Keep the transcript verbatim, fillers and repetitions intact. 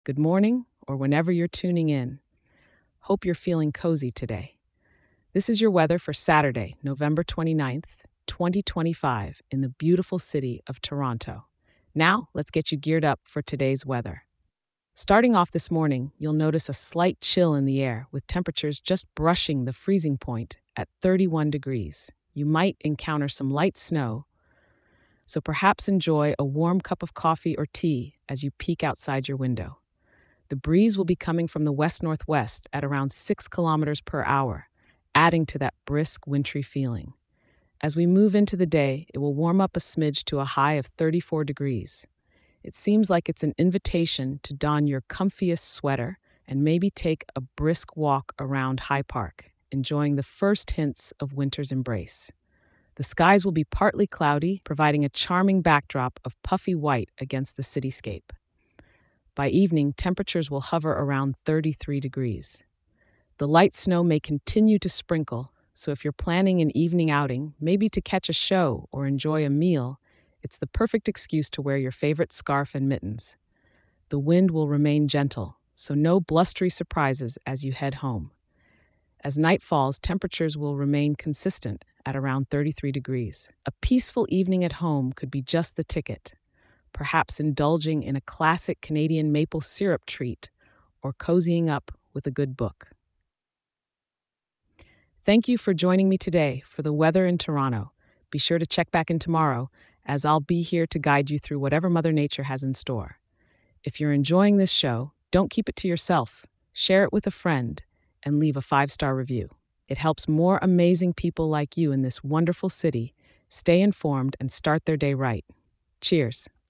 good morning, or whenever you're tuning in. Hope you're feeling cozy today. This is your weather for Saturday, November twenty-ninth, twenty twenty-five, in the beautiful city of Toronto. Now, let's get you geared up for today's weather. Starting off this morning, you'll notice a slight chill in the air with temperatures just brushing the freezing point at thirty-one degrees. You might encounter some light snow, so perhaps enjoy a warm cup of coffee or tea as you peek outside your window. The breeze will be coming from the west-northwest at around six kilometers per hour, adding to that brisk, wintry feeling. As we move into the day, it will warm up a smidge to a high of thirty-four degrees. It seems like it's an invitation to don your comfiest sweater and maybe take a brisk walk around High Park, enjoying the first hints of winter's embrace. The skies will be partly cloudy, providing a charming backdrop of puffy white against the cityscape. By evening, temperatures will hover around thirty-three degrees. The light snow may continue to sprinkle, so if you're planning an evening outing, maybe to catch a show or enjoy a meal, it's the perfect excuse to wear your favorite scarf and mittens. The wind will remain gentle, so no blustery surprises as you head home. As night falls, temperatures will remain consistent at around thirty-three degrees. A peaceful evening at home could be just the ticket, perhaps indulging in a classic Canadian maple syrup treat or cozying up with a good book. Thank you for joining me today for the weather in Toronto. Be sure to check back in tomorrow, as I'll be here to guide you through whatever Mother Nature has in store. If you're enjoying this show, don't keep it to yourself. Share it with a friend and leave a five-star review. It helps more amazing people like you in this wonderful city stay informed and start their day right. Cheers.